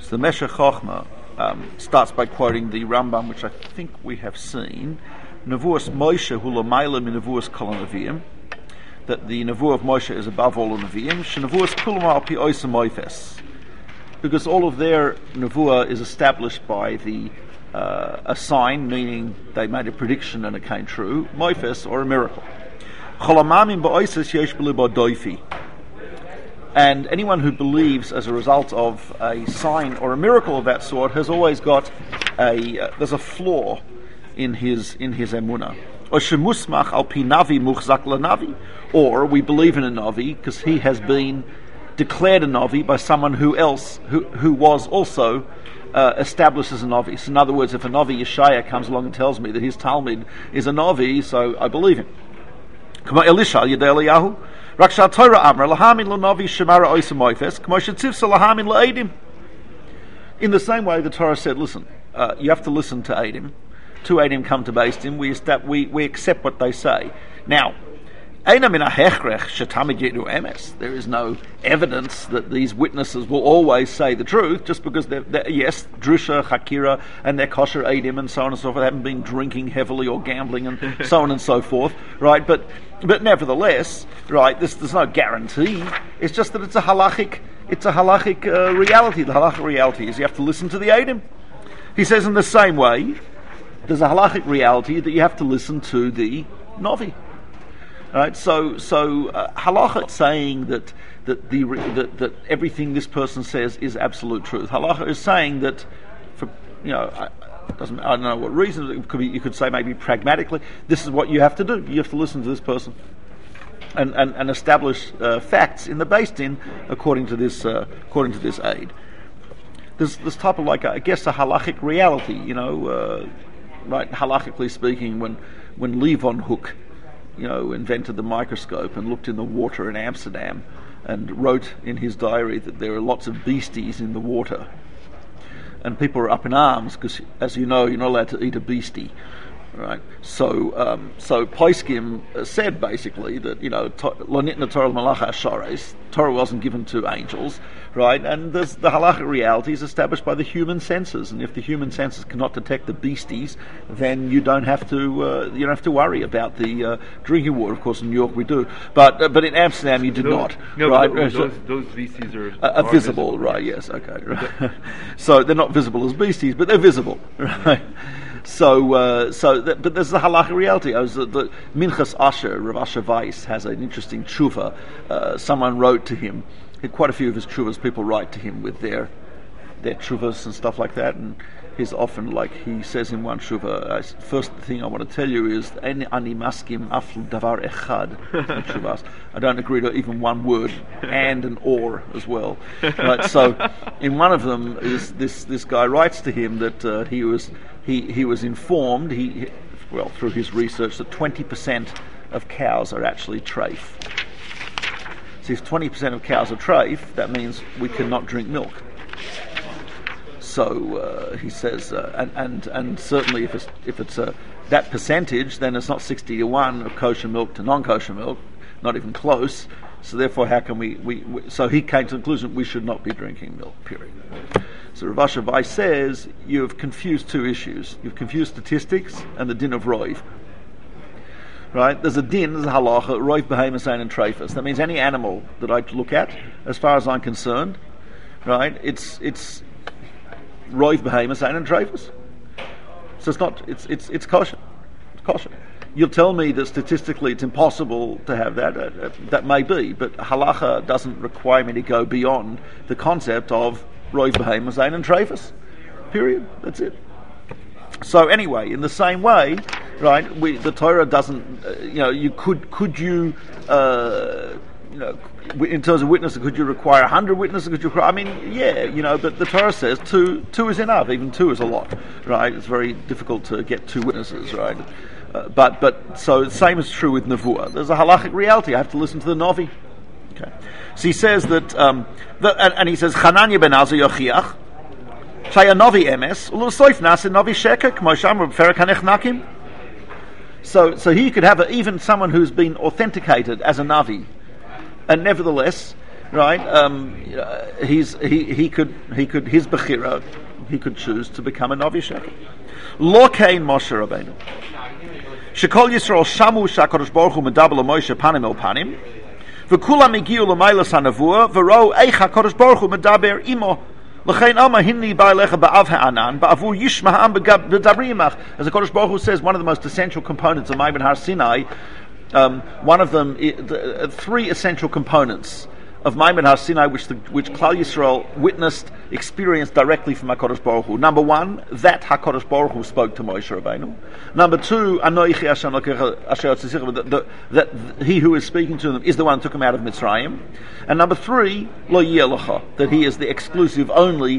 So the Meshech Chochmah starts by quoting the Rambam, which I think we have seen. Nevuas Moshe hu l'mayla min nevuas kol hanavim, that the nevuah of Moshe is above all the neviim. Shenevuas kulam al pi oisa moifes, because all of their nevuah is established by a sign, meaning they made a prediction and it came true. Moifes, or a miracle. Cholamamim ba'oises yesh b'libo doifi. And anyone who believes as a result of a sign or a miracle of that sort has always got there's a flaw in his emunah. Or we believe in a navi because he has been declared a navi by someone who was also established as a navi. So in other words, if a navi Yeshaya comes along and tells me that his Talmud is a navi, so I believe him. Kama Elisha Yedei Eliyahu. In the same way, the Torah said, listen, you have to listen to Eidim. Two Eidim come to Beis Din. We accept what they say. Now, there is no evidence that these witnesses will always say the truth, just because they're yes, Drusha, Hakira, and they're kosher Eidim, and so on and so forth, haven't been drinking heavily or gambling, and so on and so forth, right? But nevertheless, right, there's no guarantee. It's just that it's a halachic reality. The halachic reality is you have to listen to the Eidim. He says in the same way, there's a halachic reality that you have to listen to the Navi. Right, so halacha saying that everything this person says is absolute truth. Halacha is saying that, I don't know what reason it could be. You could say maybe pragmatically, this is what you have to do. You have to listen to this person and establish facts in the Beis Din according to this aid. There's this type of a halachic reality, right? Halachically speaking, when Leeuwenhoek invented the microscope and looked in the water in Amsterdam and wrote in his diary that there are lots of beasties in the water. And people were up in arms because, as you know, you're not allowed to eat a beastie. Right, so Poskim said basically that lo nitna Torah l'malacha ashares, Torah wasn't given to angels, right? And the halachic reality is established by the human senses, and if the human senses cannot detect the beasties, then you don't have to worry about the drinking water. Of course, in New York we do, but in Amsterdam you did not. No, right? Those beasties are visible, right? Yes, okay. Right. So they're not visible as beasties, but they're visible, right? But there's the halacha reality. The Minchas Asher, Rav Asher Weiss, has an interesting tshuva. Someone wrote to him. Quite a few of his tshuvas, people write to him with their tshuvas and stuff like that. And he's often, like he says in one tshuva, first thing I want to tell you is ani maskim aflu davar echad. I don't agree to even one word, and an or as well. Right. So in one of them is this guy writes to him that he was informed, through his research, that 20% of cows are actually treif. So if 20% of cows are treif, that means we cannot drink milk. So he says, and certainly if it's that percentage, then it's not 60-1 of kosher milk to non-kosher milk, not even close. So therefore, how can we so he came to the conclusion we should not be drinking milk, period. So Rav Asher Weiss says you've confused two issues. You've confused statistics and the din of roiv. Right? There's a din, there's a halacha, roiv, behemoth, and treifus. That means any animal that I look at, as far as I'm concerned, right? It's roiv, behemoth, and treifus. So it's not. It's kosher. It's kosher. You'll tell me that statistically it's impossible to have that. That may be, but halacha doesn't require me to go beyond the concept of roiv, behemoth, and treifus. Period. That's it. So anyway, in the same way, right? The Torah doesn't. In terms of witnesses, could you require 100 witnesses? Could you require? But the Torah says two is enough. Even two is a lot, right? It's very difficult to get two witnesses, right? But so the same is true with Nevuah. There's a halachic reality. I have to listen to the Navi. Okay. So he says that, and he says, Chananya ben Azar yochiach, shaya Navi emes, ulosoif nasa Navi sheker, k'mo shamar b'ferek hanechnakim. So he could have even someone who's been authenticated as a Navi, and nevertheless, right? He could his bechira, he could choose to become a Navi Sheker. Lo kein Moshe Rabbeinu. Shekol Yisrael shamu shakadosh baruch hu medabel Moshe panim el panim, v'kulam igiu l'maylas hanavua v'ro eich hakadosh baruch hu medaber imo. L'chein ama hinni ba'alecha ba'av ha'anan ba'avu yishma ha'am b'dabri imach. As the Kodesh Baruch Hu says, one of the most essential components of Ma'amad Har Sinai, one of them, three essential components of Ma'amad Har Sinai, which Klal Yisrael witnessed, experienced directly from HaKadosh Baruch Hu. Number one, that HaKadosh Baruch Hu spoke to Moshe Rabbeinu. Number two, Anoichi Hashem Asher Tzisicha, that he who is speaking to them is the one who took him out of Mitzrayim. And number three, Lo Yelecha, that he is the exclusive, only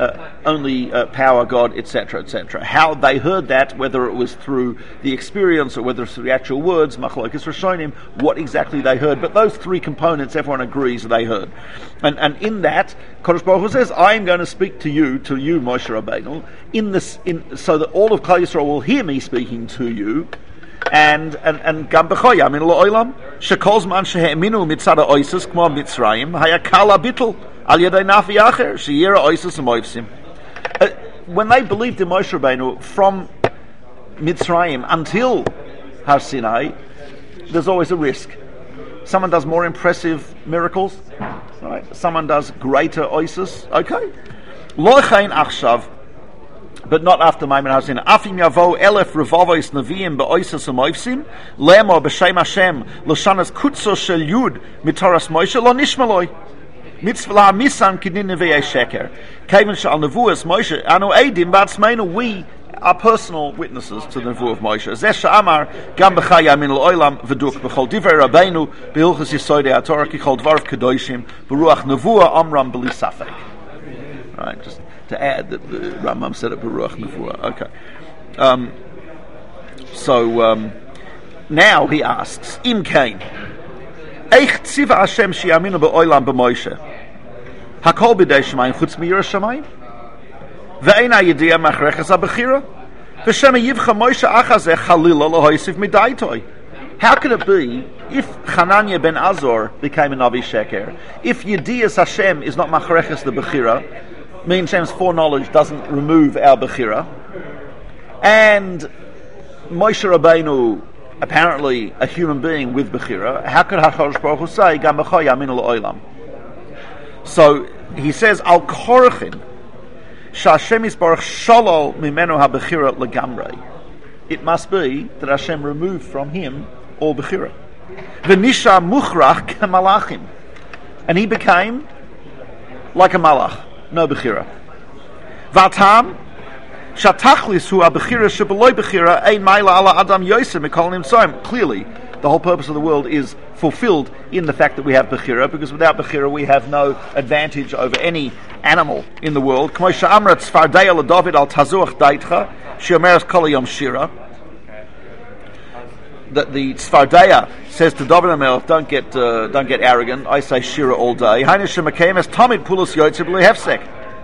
power God, etc., etc. How they heard that, whether it was through the experience or whether it's through the actual words, Machlokes Rishonim, what exactly they heard. But those three components, everyone agrees they heard. And in that, Kodesh Baruch Hu says, I am going to speak to you, Moshe Rabbeinu, so that all of Klal Yisrael will hear me speaking to you. And gam b'choyam in lo'olam shekol zman shehe'eminu mitzad ha'oisus k'mo Mitzrayim hayakal habitl al yedei nafi acher sheyira oisus u'moivsim. When they believed in Moshe Rabbeinu from Mitzrayim until Har Sinai, there's always a risk. Someone does more impressive miracles, right? Someone does greater oisus. Okay, lo chein achshav. But not after Ma'amad Har Sinai. Afim yavo elef revavos neviim be'oisos u'moivsim lemo b'shem Hashem l'shanas kutzo shel yud mitoras Moshe lo nishmaloi mitzvah la'amisan kidin nevi'ei sheker kevin she'al nevuas Moshe anu eidim ba'atzmeinu, we are personal witnesses to the nevuah of Moshe. Zeh she'amar gam b'chayam min l'olam v'duk b'chol divrei Rabbeinu b'hilchos yisodei haTorah kichol dvarav kedoshim b'ruach nevuah amram b'li safek. Right, just to add that the Rambam said it Baruch Nevuah. Okay. So now he asks, Im Kain, Eich tziva Hashem sheyaminu be'olam b'Moshe, Hakol b'dei Shemayim chutz mi'yirah Shemayim, ve'ein ha'yediyah machreches ha'bechira, v'shem yivcha Moshe achazeh chalila lohoisiv midaitoi. How could it be if Hananiah ben Azor became a Navi Sheker, if Yediyas Hashem is not machreches the bechira, means Hashem's foreknowledge doesn't remove our bechira, and Moshe Rabbeinu, apparently a human being with bechira, how could HaKadosh Baruch Hu say gam b'cho yamin l'olam? So he says al korachin sh'Hashem yisbarach shalol mimenu habechira legamrei. It must be that Hashem removed from him all bechira. V'nisha muchrach k'malachim, and he became like a malach. No bechira. Vatam shatachlis hu abechira shebeloi bechira ein maila ala adam yosem mikol nimsoim. Clearly, the whole purpose of the world is fulfilled in the fact that we have bechira, because without bechira we have no advantage over any animal in the world. K'mo she'amrat Sfardeya leDavid al tazuach daitcha she'omeres kol hayom shira. That the Sfardeya says to David HaMelech, don't get arrogant. I say shira all day. Hainu shemakemes tamid pulos yotze b'li hefsek.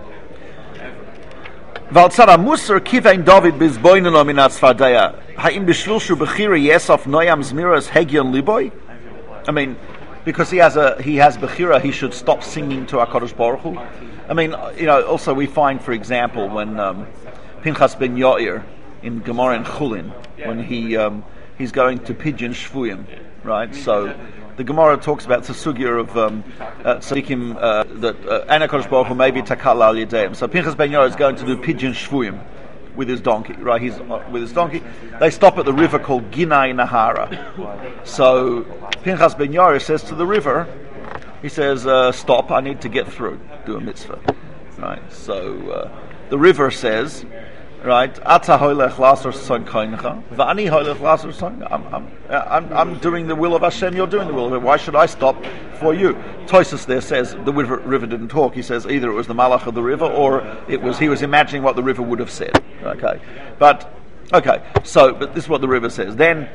V'altzara musar kivein David bizboineno minat Sfardeya. Ha'im b'shvil shu b'chira yesaf noyam zmiras hegyon liboy. I mean, because he has b'chira, he should stop singing to HaKadosh Baruch Hu. I mean, also we find, for example, when Pinchas ben Yair in Gemara in Chulin, when he's going to pidyon shvuyim, right? So the Gemara talks about the sugya of tzadikim that HaKadosh Baruch Hu maybe takal al yadeim. So Pinchas ben Yair is going to do pidyon shvuyim with his donkey, right? He's with his donkey. They stop at the river called Ginai Nahara. So Pinchas ben Yair says to the river, he says, "Stop! I need to get through. Do a mitzvah." Right? So the river says, right, Ata hoylech lasor son koincha, v'ani hoylech lasor son. I'm doing the will of Hashem. You're doing the will of Him. Why should I stop for you? Tosus there says the river didn't talk. He says either it was the malach of the river, or he was imagining what the river would have said. Okay, but this is what the river says. Then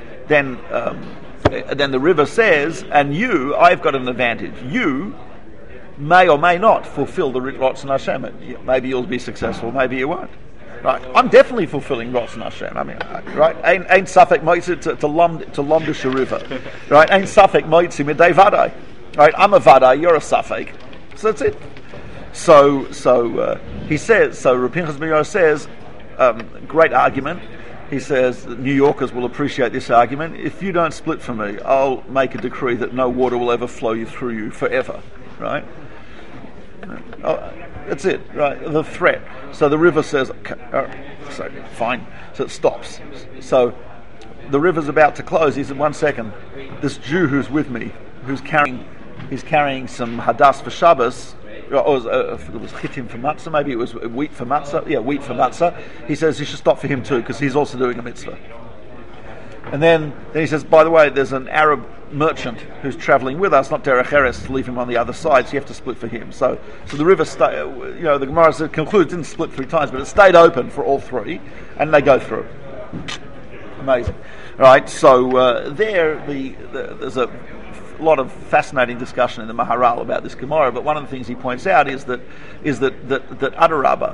the river says, and I've got an advantage. You may or may not fulfill the Ratzon Hashem. Maybe you'll be successful. Maybe you won't. Right, I'm definitely fulfilling Ratzon Hashem. I mean, right, ain't safek moitzi to lomdish river, right? Ain't safek moitzi midei vadai. Right? I'm a vada, you're a safek. So that's it. So he says. So Rav Pinchas ben Yair says, great argument. He says that New Yorkers will appreciate this argument. If you don't split for me, I'll make a decree that no water will ever flow through you forever. Right? Oh, that's it. Right? The threat. So the river says, okay, so fine. So it stops. So the river's about to close. He said, 1 second. This Jew who's with me, he's carrying some hadas for Shabbos. It was chitim for matzah, maybe it was wheat for matzah. Yeah, wheat for matzah. He says you should stop for him too because he's also doing a mitzvah. And then he says, by the way, there's an Arab merchant who's travelling with us, not derech eretz, to leave him on the other side, so you have to split for him. So the river, the Gemara concludes, didn't split 3 times, but it stayed open for all 3, and they go through. Amazing. Right, so there's a lot of fascinating discussion in the Maharal about this Gemara, but one of the things he points out is that Adarabba,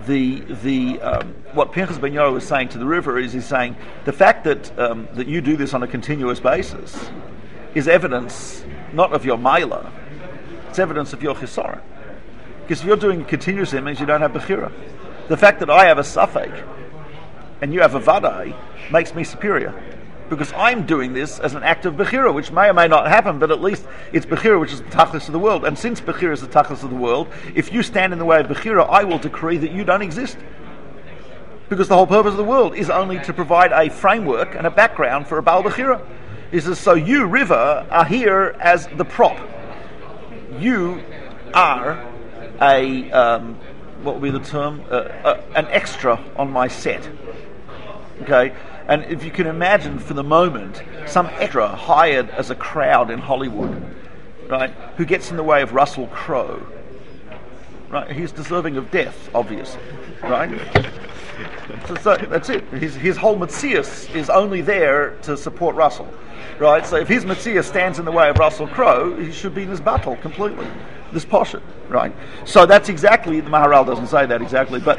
what Pinchas ben Yair was saying to the river is he's saying the fact that you do this on a continuous basis is evidence not of your Maila, it's evidence of your Chisaron. Because if you're doing it continuously, it means you don't have Bechira. The fact that I have a Safek and you have a Vadai makes me superior. Because I'm doing this as an act of Bechira, which may or may not happen, but at least it's Bechira, which is the Tachlis of the world. And since Bechira is the Tachlis of the world, if you stand in the way of Bechira, I will decree that you don't exist. Because the whole purpose of the world is only to provide a framework and a background for a Baal Bechira. He says, so you, river, are here as the prop. You are what would be the term? An extra on my set. Okay? And if you can imagine for the moment, some extra hired as a crowd in Hollywood, right, who gets in the way of Russell Crowe, right, he's deserving of death, obviously, right? So that's it. His whole Metzius is only there to support Russell, right? So if his Metzius stands in the way of Russell Crowe, he should be in his battle completely. This poshet, right? So that's exactly, the Maharal doesn't say that exactly, but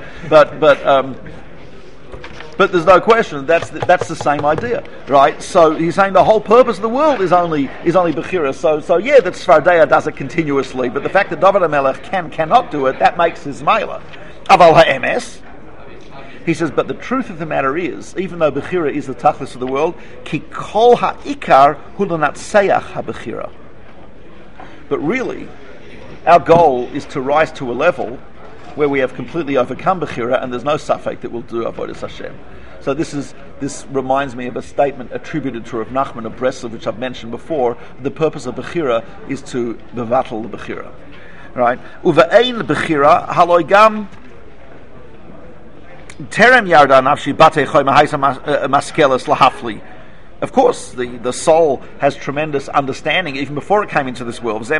there's no question that's the same idea, right? So he's saying the whole purpose of the world is only Bechira. So yeah, that Sfardeya does it continuously, but the fact that David HaMelech cannot do it, that makes his Mela. Aval ha'emes, he says, but the truth of the matter is, even though Bechira is the Tachlis of the world, ki kol ha'ikar hu l'natseach ha'Bechira. But really, our goal is to rise to a level where we have completely overcome Bechira and there's no Safek that will do Avodas Hashem. So this reminds me of a statement attributed to Rav Nachman of Breslov, which I've mentioned before. The purpose of Bechira is to bevatel the Bechira. Right? Uve'ein Bechira haloi gam terem yarda nafshi batei choy mahaisa maskeles lahafli. Of course, the soul has tremendous understanding even before it came into this world. This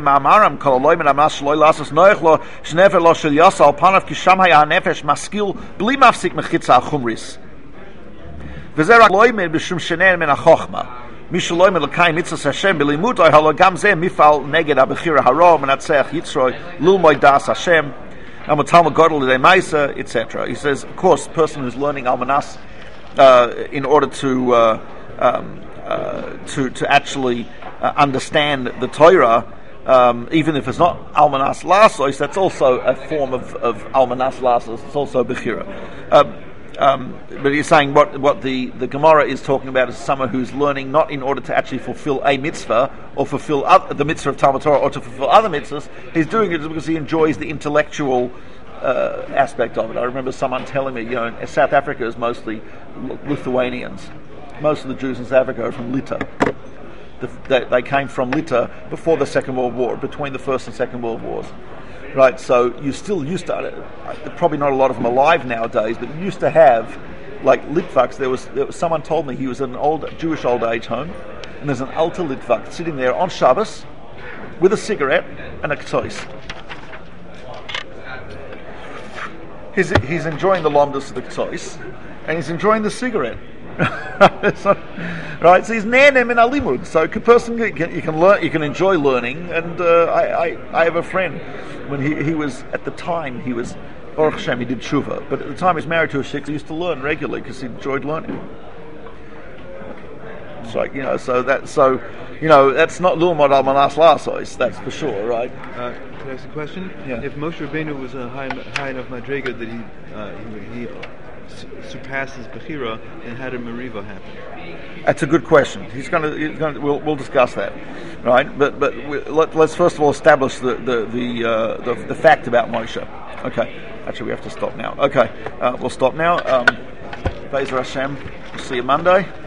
etc. He says, of course, the person who's learning Almanas in order to actually understand the Torah, even if it's not Almanas Lasos, that's also a form of Almanas Lasos. It's also Bechira. But he's saying what the Gemara is talking about is someone who's learning not in order to actually fulfill a mitzvah or fulfill the mitzvah of Talmud Torah or to fulfill other mitzvahs. He's doing it because he enjoys the intellectual aspect of it. I remember someone telling me, South Africa is mostly Lithuanians. Most of the Jews in South Africa are from Lita. They came from Lita before the Second World War, between the First and Second World Wars. Right, so you still used to, probably not a lot of them alive nowadays, but you used to have, like Litvaks, there was someone told me he was in an Jewish old age home, and there's an alter Litvak sitting there on Shabbos with a cigarette and a ktois. He's enjoying the lomdus of the ktois, and he's enjoying the cigarette. Right, so he's ne'enem in alimud. So a person you can learn, you can enjoy learning. And I have a friend when he was at the time he was Baruch Hashem, he did tshuva, but at the time he was married to a sheikh. He used to learn regularly because he enjoyed learning. It's like, that's not Lulmod al Manas Lasos, that's for sure, right? Can I ask a question? Yeah. If Moshe Rabbeinu was a high enough madriga that he surpasses Bechira, then how did Meriva happen? That's a good question. We'll discuss that, right? But let's first of all establish the fact about Moshe. Okay. Actually, we have to stop now. Okay, we'll stop now. Be'ezer Hashem. We'll see you Monday.